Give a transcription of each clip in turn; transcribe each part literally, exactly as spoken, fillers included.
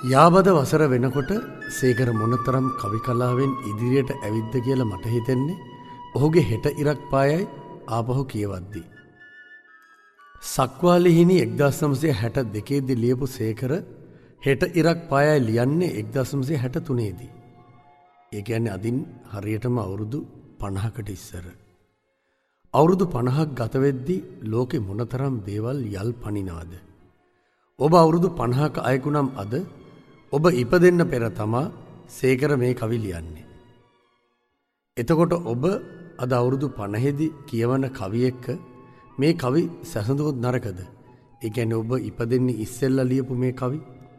යාබද වසර වෙනකොට සේකර මොනතරම් කවි කලාවෙන් ඉදිරියට ඇවිද්ද කියලා මට හිතෙන්නේ ඔහුගේ හෙට ඉරක් පායයි ආපහු කියවද්දී. සක්වාලිහිනි එක්දාස් නවසිය හැට දෙකේදී ලියපු සේකර හෙට ඉරක් පායයි ලියන්නේ එක්දාස් නවසිය හැට තුනේදී. ඒ කියන්නේ අදින් හරියටම අවුරුදු පනහකට ඉස්සර. අවුරුදු පනහක් ගත වෙද්දී ලෝකෙ මොනතරම් දේවල් යල් පනිනවද? ඔබ අවුරුදු පනහක අයෙකු නම් අද ඔබ ඉපදෙන්න පෙර තමා සේකර මේ කවි ලියන්නේ. එතකොට ඔබ අද අවුරුදු පනහෙදි කියවන කවි එක්ක මේ කවි සැසඳුවොත් නරකද? ඒ කියන්නේ ඔබ ඉපදෙන්නේ ඉස්සෙල්ලා ලියපු මේ කවි.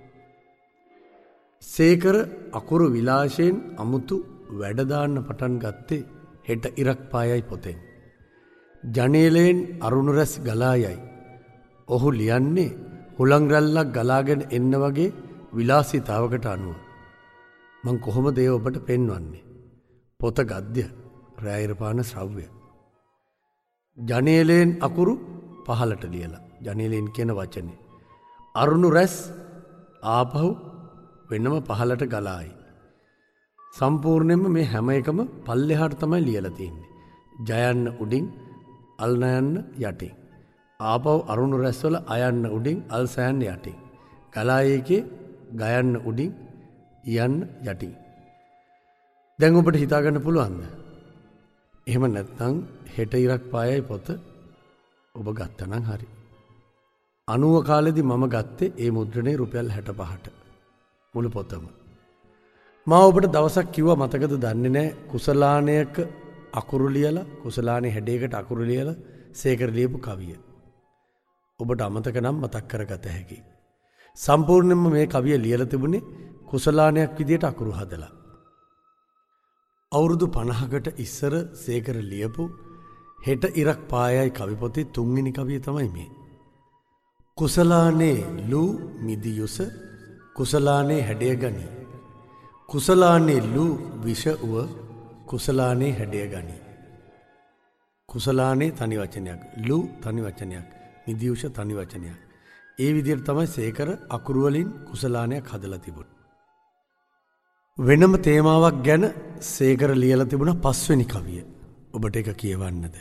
සේකර අකුරු විලාශයෙන් අමුතු වැඩ දාන්න පටන් ගත්තේ හෙට ඉරක් පායයි පොතෙන්. ජනේලයෙන් අරුණු රැස් ගලා යයි. ඔහු ලියන්නේ හුළං රැල්ලක් ගලාගෙන එන්න වගේ විලාසිතාවකට අනුව. මං කොහොමද ඒ ඔබට පෙන්වන්නේ? පොත ගද්‍ය, රෑයිරපාන ශ්‍රව්‍ය. ජනේලයෙන් අකුරු පහලට ලියලා. ජනේලයෙන් කියන වචනේ. අරුණු රැස් ආපහු වෙනම පහලට ගලායි. සම්පූර්ණයෙන්ම මේ හැම එකම පල්ලෙහාට තමයි ලියලා තියෙන්නේ. ජයන්න උඩින්, අල්නයන්න යටින්. ආපහු අරුණු රැස්වල අයන්න උඩින්, අල් සයන්න යටින්. ගලායේකේ ගයන්න උඩින්, යන්න යටින්. දැන් ඔබට හිතාගන්න පුළුවන්ද? එහෙම නැත්නම් හෙට ඉරක් පායයි පොත ඔබ ගත්තනම් හරි. අනූව කාලෙදි මම ගත්තේ ඒ මුද්‍රණේ රුපියල් හැට පහට. මුළු පොතම. මා ඔබට දවසක් කිව්වා මතකද දන්නේ නැහැ කුසලානයක අකුරු ලියලා කුසලානේ හැඩයකට අකුරු ලියලා සේකර ලියපු කවිය. ඔබට අමතක නම් මතක් කරගත හැකියි. සම්පූර්ණයෙන්ම මේ කවිය ලියලා තිබුණේ කුසලානයක් විදියට අකුරු හදලා. අවුරුදු පනහකට ඉස්සර සේකර ලියපු හෙට ඉරක් පායයි කවි පොතේ තුන්වෙනි කවිය තමයි මේ. කුසලානේ ලූ මිදියුස කුසලානේ හැඩය ගනි. කුසලානේ ලූ විෂ උව කුසලානේ හැඩය ගනි. කුසලානේ තනි වචනයක්, ලූ තනි වචනයක්, මිදියුෂ තනි වචනයක්. ඒ විදිහට තමයි සේකර අකුරු වලින් කුසලානයක් හදලා තිබුණේ. වෙනම තේමාවක් ගැන සේකර ලියලා තිබුණ පස්වෙනි කවිය. ඔබට ඒක කියවන්නද?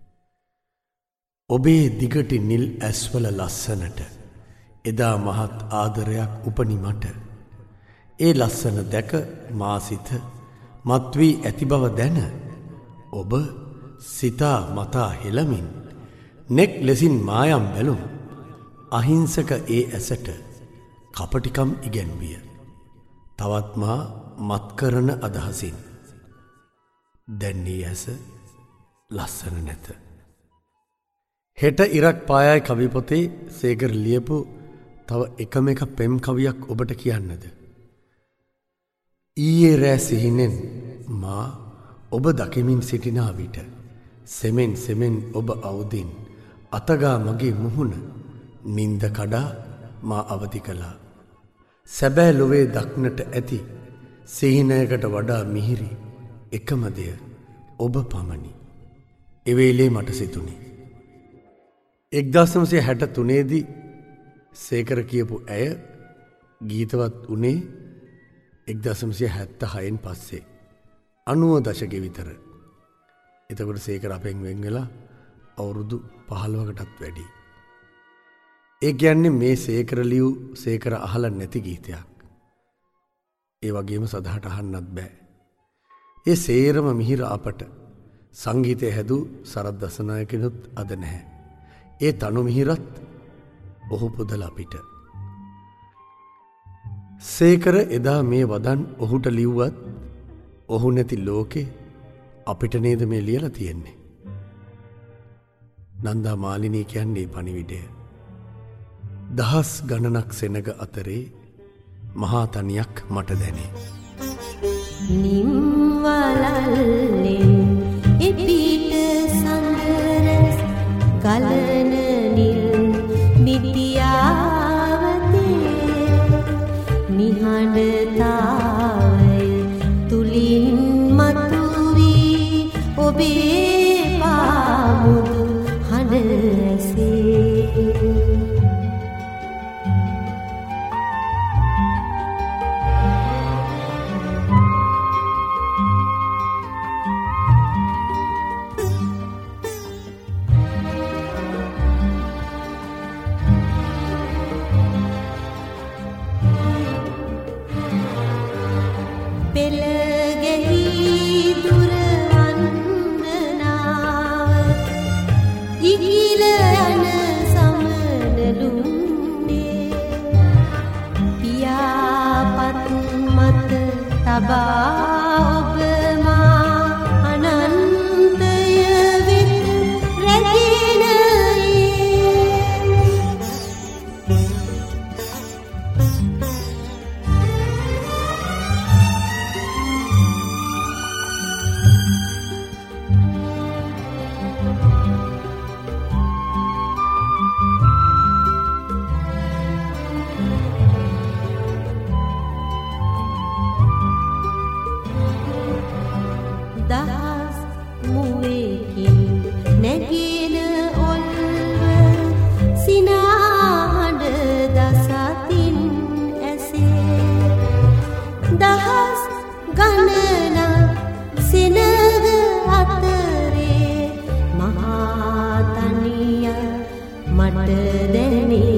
ඔබේ දිගටි නිල් ඇස්වල ලස්සනට එදා මහත් ආදරයක් උපනි මට. ඒ ලස්සන දැක මා සිත මත් වී ඇති බව දැන ඔබ සිතා මතා හෙළමින් නෙක් ලෙසින් මායම් බැලුම් අහිංසක ඒ ඇසට කපටිකම් ඉගැන්විය. තවත් මා මත් කරන අදහසින් දැන්නේ ඇස ලස්සන නැත. හෙට ඉරක් පායයි කවි පොතේ සේකර ලියපු තව එකම එක පෙම් කවියක් ඔබට කියන්නද? ඊයේ රෑ සිහිනෙන් මා ඔබ දකිමින් සිටිනා විට සෙමෙන් සෙමෙන් ඔබ අවුදින් අතගා මගේ මුහුණ නින්ද කඩා මා අවදි කළා. සැබෑ ලොවේ දක්නට ඇති සිහිනයකට වඩා මිහිරි එකම දෙය ඔබ පමණි. එවේලේ මට සිතුනි. එක්දාස් නවසිය හැට තුනේදී සේකර කියපු ඇය ගීතවත් උනේ එක්දාස් නවසිය හැත්තහයෙන් පස්සේ අනූව දශකෙ විතර. එතකොට සේකර අපෙන් වෙන් වෙලා අවුරුදු පහළොවකටත් වැඩි. ඒ කියන්නේ මේ සේකර ලියු සේකර අහලා නැති ගීතයක්. ඒ වගේම සදහට අහන්නත් බෑ. ඒ සේරම මිහිර අපට සංගීතය හැදූ සරත් දසනායකනුත් අද නැහැ. ඒ තනු මිහිරත් ඔහු පුදල අපිට. සේකර එදා මේ වදන් ඔහුට ලිව්වත් ඔහු නැති ලෝකෙ අපිට නේද මේ ලියලා තියෙන්නේ. නන්දා මාලිනී කියන්නේ පණිවිඩය. දහස් ගණනක් සෙනග අතරේ මහා තනියක් මට දැනේ. නිම්වලල්ලෙන් එපිට සඳරස් කලන නිල් මිටියාවතේ නිහඬතාවය තුලින් මතුවී ඔබේ පාමුදු හඬසේ තබා ඔබ මා අනන්තය වෙත රැගෙන දහස් මුවේකින් නැගෙන ඔල්ව සිනාහඬ දසතින් ඇසේ දහස් ගණනක් සෙනග අතරේ මහා තනිය මට දැනේ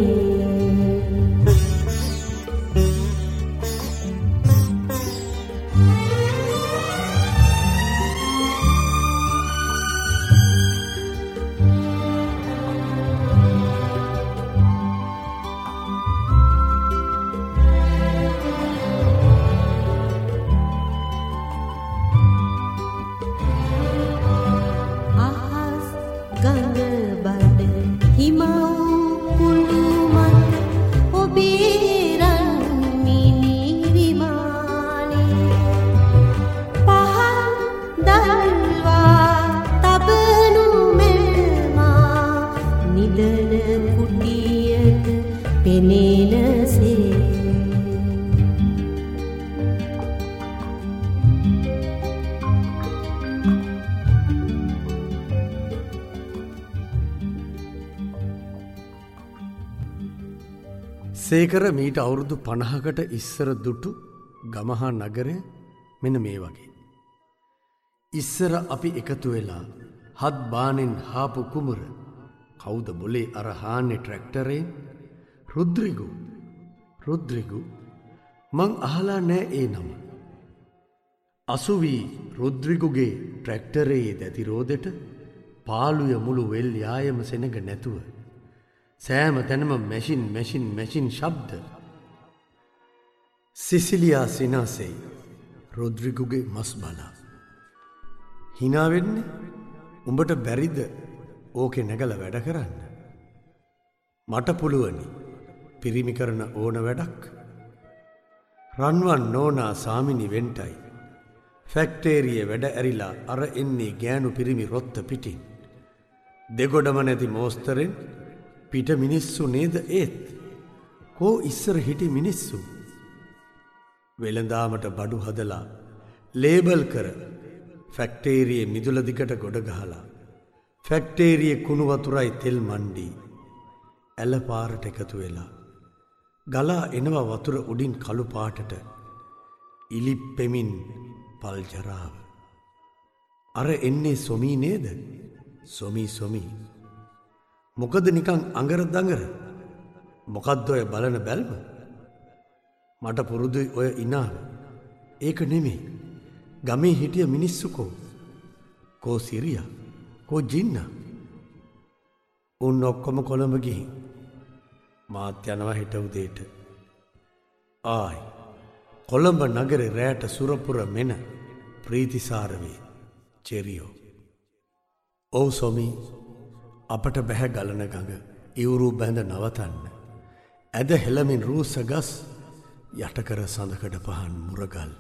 සේකර මීට අවුරුදු පණහකට ඉස්සර දුටු ගමහා නගරය මෙන්න මේ වගේ. ඉස්සර අපි එකතු වෙලා හත් බානෙන් හාපු කුමර කවුද බොලේ අර හාන්නේ ට්‍රැක්ටරයෙන් රුද්‍රිගු රුද්‍රිගු මං අහලා නෑ ඒ නම. අසුවී රුද්‍රිගුගේ ට්‍රැක්ටරයේ දැතිරෝදෙට පාලුය මුළු වෙල් යායම සෙනග නැතුව සෑම තැනම මැෂින් මැෂින් මැෂින් ශබ්ද. සිසිලියා සිනාසෙයි රොද්රිගුගේ මස් බලා. හිනාවෙන්නේ උඹට බැරිද ඕකෙ නැගල වැඩ කරන්න. මට පුළුවනි පිරිමි කරන ඕන වැඩක්. රන්වන් නෝනා සාමිනි වෙන්ටයි. ෆැක්ටේරිය වැඩ ඇරිලා අර එන්නේ ගෑනු පිරිමි රොත්ත පිටින්. දෙගොඩම නැති මෝස්තරෙන් පිට මිනිස්සු නේද ඒත්. කෝ ඉස්සර හිටි මිනිස්සු. වෙළඳාමට බඩු හදලා ලේබල් කර ෆැක්ටේරියේ මිදුල දිකට ගොඩ ගහලා ෆැක්ටේරියේ කුණු වතුරයි තෙල් මණ්ඩී ඇල පාරට එකතු වෙලා ගලා එනවා වතුර උඩින් කළු පාටට ඉලිප්පෙමින් පල් ජරාව. අර එන්නේ සොමී නේද? සොමී සොමී. මොකද නිකං අඟර දඟර. මොකද්ද ඔය බලන බැල්ම? මට පුරුදුයි ඔය ඉනාව. ඒක නෙමෙයි. ගමේ හිටිය මිනිස්සු කෝ? කෝ සිරියා? කෝ ජින්නා? උන් ඔක්කොම කොළඹ ගිහින් මාත් යනවා හෙට උදේට. ආයි කොළඹ නගරේ රැට සුරපුර මෙන ප්‍රීතිසාර වේ. චෙරියෝ. ඔව් සොමී. අපට බැහැ ගලන ගඟ ඉවුරු බැඳ නවතන්න. ඇද හෙළමින් රූස ගස් යටකර සඳකඩ පහන් මුරගල්.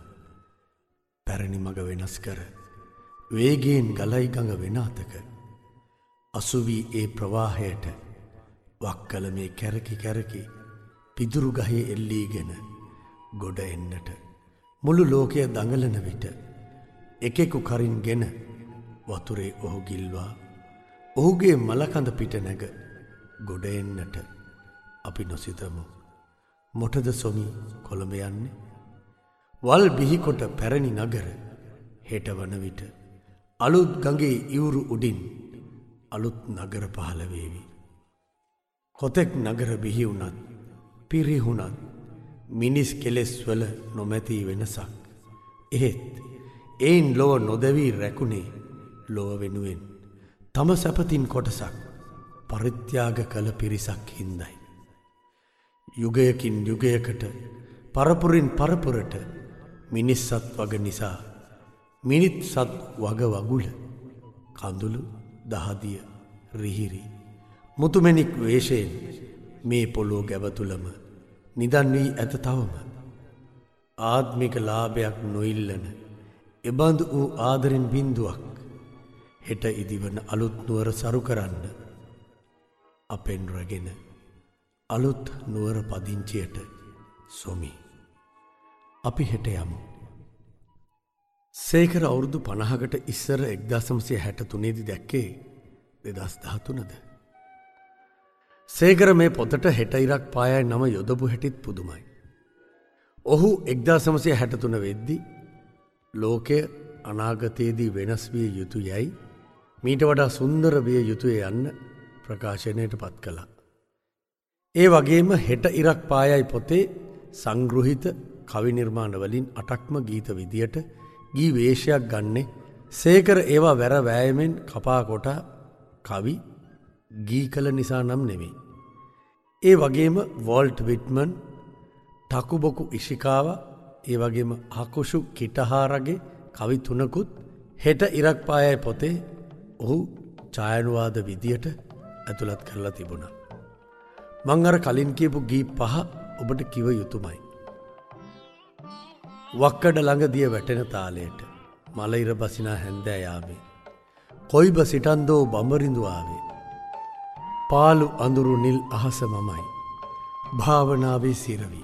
පැරණි මග වෙනස් කර වේගයෙන් ගලයි ගඟ වෙනාතක. අසුවී ඒ ප්‍රවාහයට වක්කල මේ කැරකි කැරකි පිදුරු ගහේ එල්ලීගෙන ගොඩ එන්නට මුළු ලෝකය දඟලන විට එකෙකු කරින් ගෙන වතුරේ ඔහු ගිල්වා ඔහුගේ මලකඳ පිට නැග ගොඩ එන්නට අපි නොසිතමු. මොටද සොමී කොළඹ යන්නේ? වල් බිහිකොට පැරණි නගර හෙට වන විට අලුත් ගඟේ ඉවුරු උඩින් අලුත් නගර පහළ වේවි. කොතෙක් නගර බිහි වුණත් පිරිහුණත් මිනිස් කෙලෙස් වල නොමැති වෙනසක්. එහෙත් එයින් ලොව නොදැවී රැකුණේ ලොව වෙනුවෙන් තම සැපතින් කොටසක් පරිත්‍යාග කළ පිරිසක් හින්දයි. යුගයකින් යුගයකට පරපුරින් පරපුරට මිනිස් සත් වග නිසා මිනිත් සත් වග වගුල කඳුළු දහදිය රිහිරි මුතුමැණික් වේශයෙන් මේ පොළොව ගැබ තුලම නිදන් වී ඇත තවම. ආත්මික ලාභයක් නොඉල්ලන එබඳු වූ ආදරෙන් බින්දුවක් හෙට ඉදිවන අලුත් නුවර සරු කරන්න අපෙන් රැගෙන අලුත් නුවර පදිංචියට සොමි. අපි හෙට යමු. සේකර අවුරුදු පනහකට ඉස්සර එක්දාස් නවසිය හැට තුනේදී දැක්කේ දෙදහස් දහතුනද. සේකර මේ පොතට හෙට ඉරක් පායයි නම යොදපු හැටිත් පුදුමයි. ඔහු එක්දාස් නවසිය හැට තුන වෙද්දී ලෝකය අනාගතයේදී වෙනස් විය යුතු යැයි මීට වඩා සුන්දර විය යුතුය යන්න ප්‍රකාශනයට පත් කළා. ඒ වගේම හෙට ඉරක් පායයි පොතේ සංගෘහිත කවි නිර්මාණ වලින් අටක්ම ගීත විදියට ගී වේශයක් ගන්නේ සේකර ඒවා වැර වෑයමෙන් කපා කොටා කවි ගී කළ නිසා නම් නෙමෙයි. ඒ වගේම වෝල්ට් විට්මන්, ටකුබොකු ඉෂිකාව, ඒ වගේම හකුෂු කිටහාරගේ කවි තුනකුත් හෙට ඉරක් පායයි පොතේ ඔහු ඡායානුවාද විදියට ඇතුළත් කරලා තිබුණා. මං අර කලින් කියපු ගී පහ ඔබට කිව යුතුමයි. වක්කඩ ළඟ දිය වැටෙන තාලයට මල ඉර බසිනා හැන්දෑ යාමේ කොයිබ සිටන්දෝ බඹරිඳු ආවේ පාලු අඳුරු නිල් අහස මමයි භාවනාවේ සිරවි.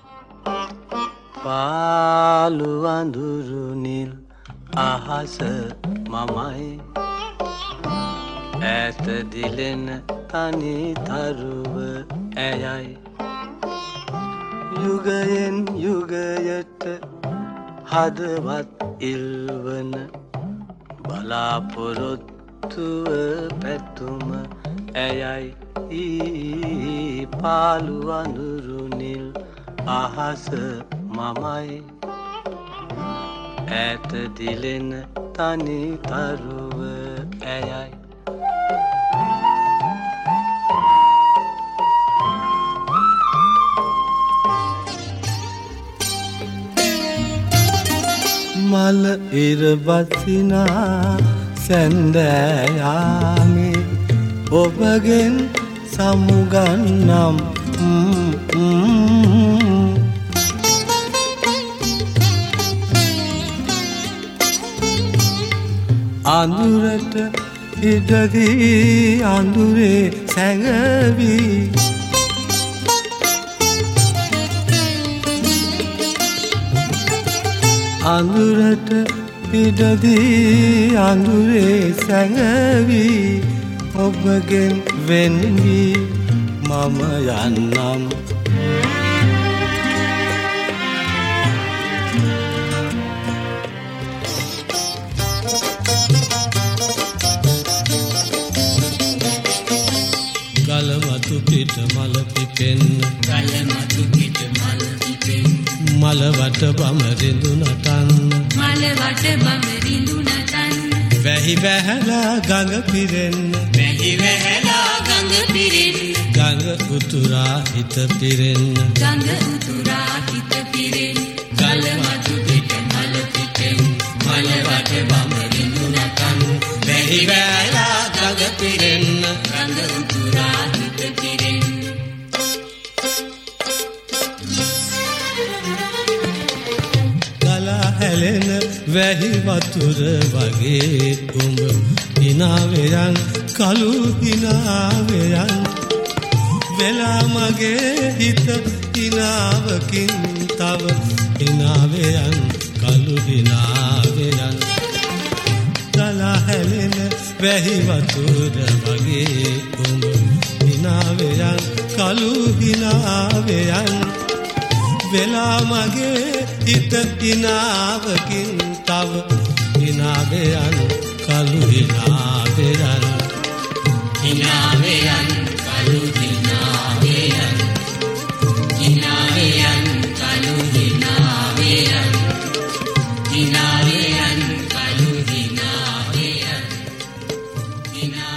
පාලු අඳුරු නිල් අහස මමයි ඈත දිලෙන තනි තරුව ඇයයි යුගයෙන් යුගයට හදවත් ඉල්වන බලාපොරොත්තුව පැතුම ඇයයි පාලු අඳුරු නිල් අහස මමයි ඈත දිලෙන තනි තරුව ඇයයි. මල ඉර බසිනා සැන්දෑයාමේ ඔබගෙන් සමුගන්නම් අඳුරට ඉඩදී අඳුරේ සැඟවී අඳුරට ඉඩදී අඳුරේ සැඟවී ඔබගෙන් වෙන් වී මම යන්නම්. ගලමතු පිට මල පිපෙන්න ගලමතු පිට මල පිපෙන්න මල වට බම රිඳු නටන්න මල වට බම රිඳු නටන්න වැහි වැහැලා ගඟ පිරෙන්න වැහි වැහැලා ගඟ පිරෙන්න ගඟ උතුරා හිත පිරෙන්න ගඟ උතුරා හිත පිරෙන්න ගලමතු පිට මල පිපෙන්න මල වට බම රිඳු නටන්න වැහි වැහැලා ගඟ පිරෙන්න ගඟ උතුරා හිත පිරෙන්න හැලෙන වැහි වතුර වගේ උඹ හිනාවෙයන් කළු හිනාවෙයන් වෙලා මගේ හිත හිනාවකින් තව හිනාවෙයන් කළු හිනාවෙයන් ගලා හැලෙන වැහි වතුර වගේ උඹ හිනාවෙයන් කළු හිනාවෙයන් වෙලා මගේ හිත හිනාවකින් තව හිනාවෙයන් කළු හිනාවෙයන් හිනාවෙයන් කළු හිනාවෙයන් හිනාවෙයන් කළු හිනාවෙයන් හිනාවෙයන් කළු හිනාවෙයන් හිනා